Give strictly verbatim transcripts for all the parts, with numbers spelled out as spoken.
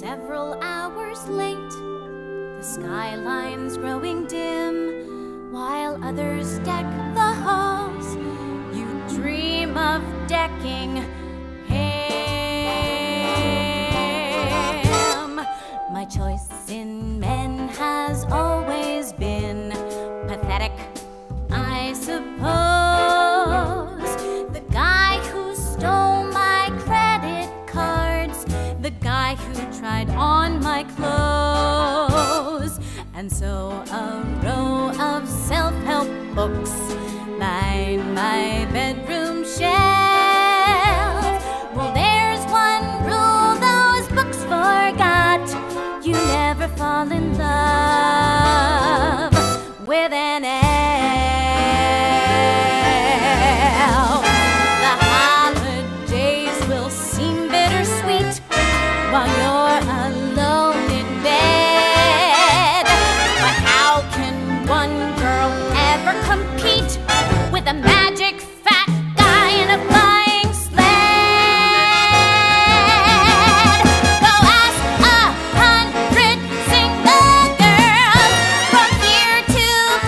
Several hours late, the skyline's growing dim, while others deck the halls. You dream of decking him. My choice in men has always been pathetic, I suppose. The guy who stole my credit cards, the guy who tried on my clothes, and so a row of self-help books line my bedroom shelf. Well, there's one rule those books forgot: you never fall in love with an elf. The holidays will seem bittersweet while you're alone in bed. But how can one girl ever compete with a magic fat guy in a flying sled? Go ask a hundred single girls from here to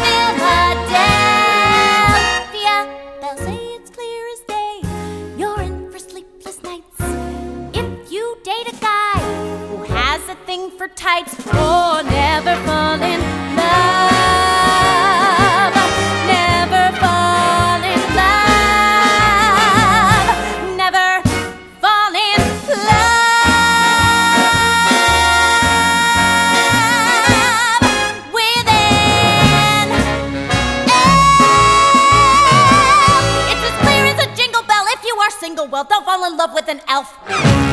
Philadelphia. They'll say it's clear as day you're in for sleepless nights if you date a guy who has a thing for tights. Oh, never fall in love, never fall in love, never fall in love with an elf. It's as clear as a jingle bell. If you are single, well, don't fall in love with an elf.